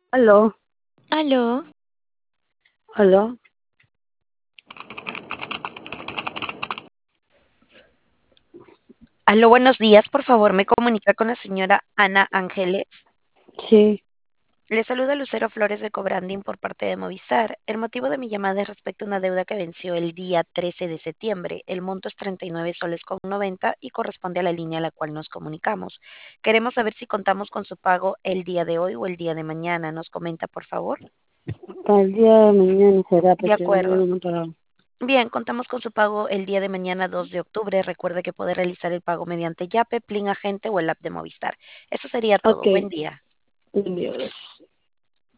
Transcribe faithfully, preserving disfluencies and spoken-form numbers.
Aló, Aló, aló. aló, buenos días. Por favor, me comunica con la señora Ana Ángeles. Sí, Le saluda Lucero Flores de Cobranding por parte de Movistar. El motivo de mi llamada es respecto a una deuda que venció el día trece de septiembre. El monto es treinta y nueve soles con noventa y corresponde a la línea a la cual nos comunicamos. Queremos saber si contamos con su pago el día de hoy o el día de mañana. ¿Nos comenta, por favor? para el día de mañana será De porque no acuerdo. me encontrado. Bien, contamos con su pago el día de mañana dos de octubre. Recuerde que puede realizar el pago mediante Yape, Plin Agente o el app de Movistar. Eso sería Ok, todo. Buen día. Dios.